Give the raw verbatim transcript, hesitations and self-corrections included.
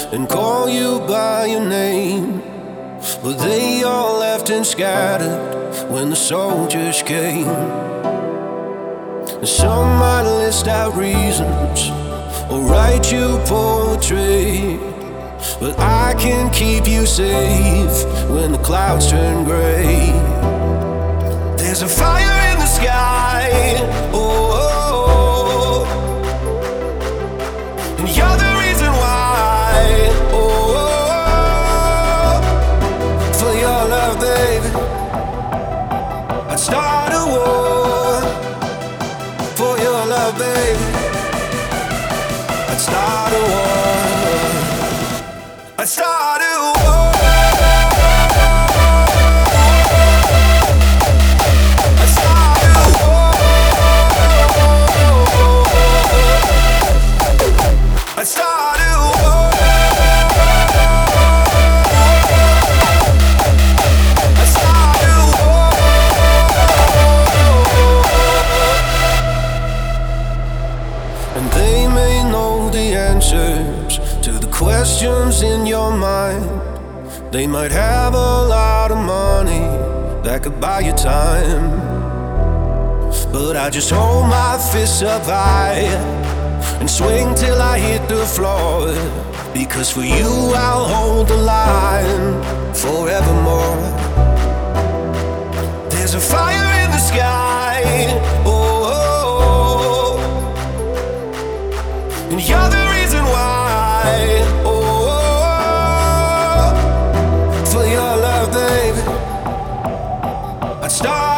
and call you by your name, but they all left and scattered when the soldiers came. And some might list out reasons or write you poetry, but I can keep you safe when the clouds turn gray. There's a fire in the sky, oh, oh, oh. And you're the reason why, oh, oh, oh. For your love, baby, I'd start a war. For your love, baby, I'd start a war. I'd start a war. I'd start a war. I'd start a war. I'd start a war. And they may know the answers to the questions in your mind. They might have a lot of money that could buy you time, but I just hold my fists up high and swing till I hit the floor, because for you I'll hold the line forevermore. There's a fire in the sky, oh, oh, oh. And you're the reason why, oh, oh, oh. For your love, baby, I'd start